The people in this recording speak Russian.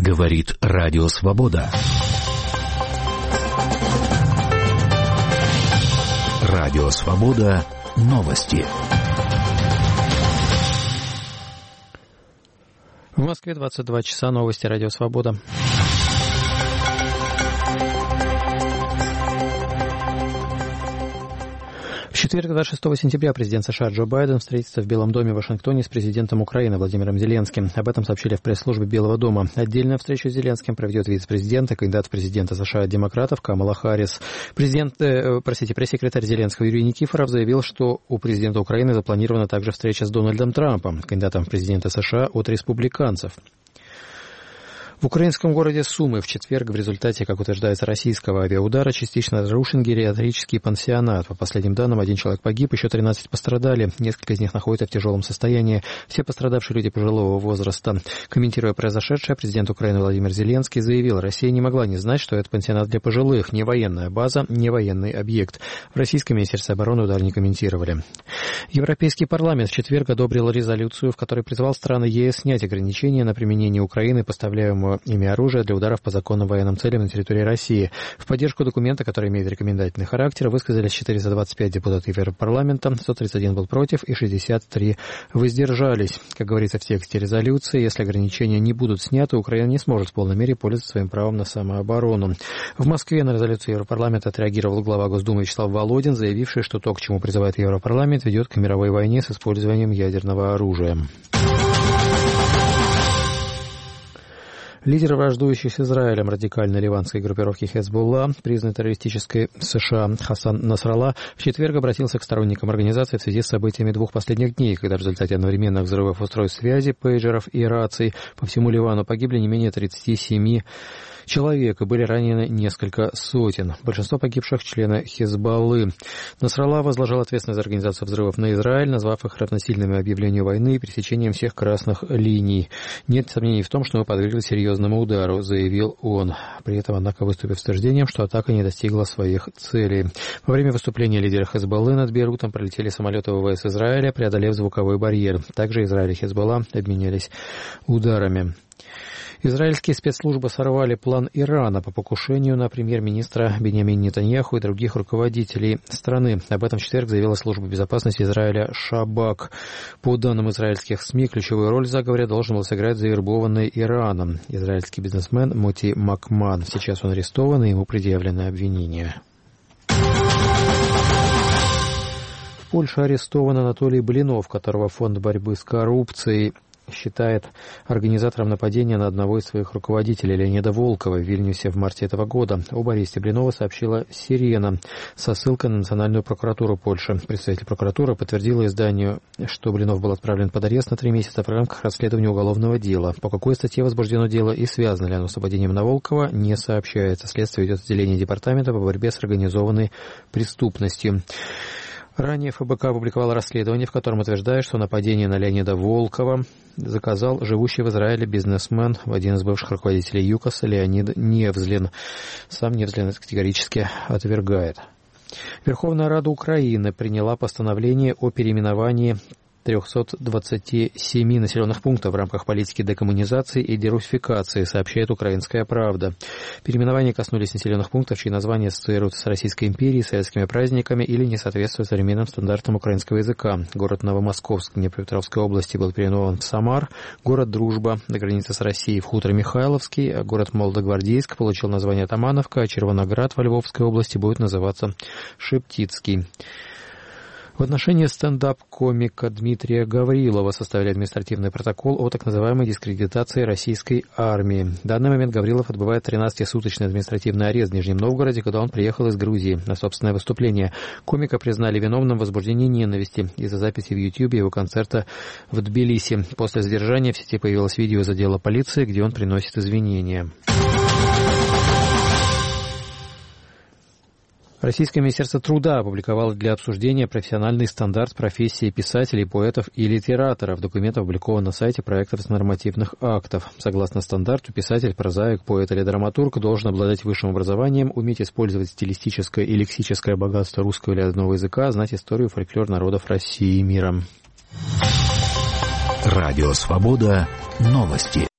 Говорит Радио Свобода. Радио Свобода. Новости. В Москве 22 часа. Новости Радио Свобода. В четверг, 26 сентября, президент США Джо Байден встретится в Белом доме в Вашингтоне с президентом Украины Владимиром Зеленским. Об этом сообщили в пресс-службе Белого дома. Отдельную встречу с Зеленским проведет вице-президент и кандидат в президенты США от демократов Камала Харрис. Пресс-секретарь Зеленского Юрий Никифоров заявил, что у президента Украины запланирована также встреча с Дональдом Трампом, кандидатом в президенты США от республиканцев. В украинском городе Сумы в четверг в результате, как утверждается, российского авиаудара частично разрушен гериатрический пансионат. По последним данным, 1 человек погиб, еще 13 пострадали. Несколько из них находятся в тяжелом состоянии. Все пострадавшие люди пожилого возраста. Комментируя произошедшее, президент Украины Владимир Зеленский заявил, Россия не могла не знать, что это пансионат для пожилых, не военная база, не военный объект. В российском министерстве обороны удар не комментировали. Европейский парламент в четверг одобрил резолюцию, в которой призвал страны ЕС снять ограничения на применение Украины поставляемого ими оружия для ударов по законным военным целям на территории России. В поддержку документа, который имеет рекомендательный характер, высказались 425 депутатов Европарламента, 131 был против и 63 воздержались. Как говорится в тексте резолюции, если ограничения не будут сняты, Украина не сможет в полной мере пользоваться своим правом на самооборону. В Москве на резолюцию Европарламента отреагировал глава Госдумы Вячеслав Володин, заявивший, что то, к чему призывает Европарламент, ведет к мировой войне с использованием ядерного оружия. Лидер враждующей с Израилем радикальной ливанской группировки Хезболла, признанной террористической США Хасан Насралла, в четверг обратился к сторонникам организации в связи с событиями 2 последних дней, когда в результате одновременных взрывов устройств связи, пейджеров и раций по всему Ливану погибли не менее 37 человек и были ранены несколько сотен. Большинство погибших — члены Хезболлы. Насралла возложил ответственность за организацию взрывов на Израиль, назвав их равносильными объявлению войны и пересечением всех красных линий. Нет сомнений в том, что мы подвергли серьезному удару, заявил он. При этом, однако, выступив с утверждением, что атака не достигла своих целей. Во время выступления лидера Хезболлы над Бейрутом пролетели самолеты ВВС Израиля, преодолев звуковой барьер. Также Израиль и Хезболла обменялись ударами. Израильские спецслужбы сорвали план Ирана по покушению на премьер-министра Биньямина Нетаньяху и других руководителей страны. Об этом в четверг заявила служба безопасности Израиля Шабак. По данным израильских СМИ, ключевую роль в заговоре должен был сыграть завербованный Ираном израильский бизнесмен Моти Макман. Сейчас он арестован, и ему предъявлены обвинения. В Польше арестован Анатолий Блинов, которого Фонд борьбы с коррупцией считает организатором нападения на одного из своих руководителей Леонида Волкова в Вильнюсе в марте этого года. Об аресте Блинова сообщила «Сирена» со ссылкой на Национальную прокуратуру Польши. Представитель прокуратуры подтвердила изданию, что Блинов был отправлен под арест на 3 месяца в рамках расследования уголовного дела. По какой статье возбуждено дело и связано ли оно с нападением на Волкова, не сообщается. Следствие ведет отделение департамента по борьбе с организованной преступностью. Ранее ФБК опубликовало расследование, в котором утверждает, что нападение на Леонида Волкова заказал живущий в Израиле бизнесмен, один из бывших руководителей ЮКОСа, Леонид Невзлин. Сам Невзлин это категорически отвергает. Верховная Рада Украины приняла постановление о переименовании 327 населенных пунктов в рамках политики декоммунизации и дерусификации, сообщает «Украинская правда». Переименования коснулись населенных пунктов, чьи названия ассоциируются с Российской империей, советскими праздниками или не соответствуют современным стандартам украинского языка. Город Новомосковск Днепропетровской области был переименован в Самар, город Дружба на границе с Россией в Хутор-Михайловский, а город Молодогвардейск получил название Тамановка, а Червоноград во Львовской области будет называться Шептицкий. В отношении стендап-комика Дмитрия Гаврилова составили административный протокол о так называемой дискредитации российской армии. В данный момент Гаврилов отбывает 13-суточный административный арест в Нижнем Новгороде, когда он приехал из Грузии на собственное выступление. Комика признали виновным в возбуждении ненависти из-за записи в YouTube его концерта в Тбилиси. После задержания в сети появилось видео из отдела полиции, где он приносит извинения. Российское Министерство труда опубликовало для обсуждения профессиональный стандарт профессии писателей, поэтов и литераторов. Документ опубликован на сайте проектов нормативных актов. Согласно стандарту, писатель, прозаик, поэт или драматург должен обладать высшим образованием, уметь использовать стилистическое и лексическое богатство русского или родного языка, знать историю, фольклор народов России и мира. Радио Свобода. Новости.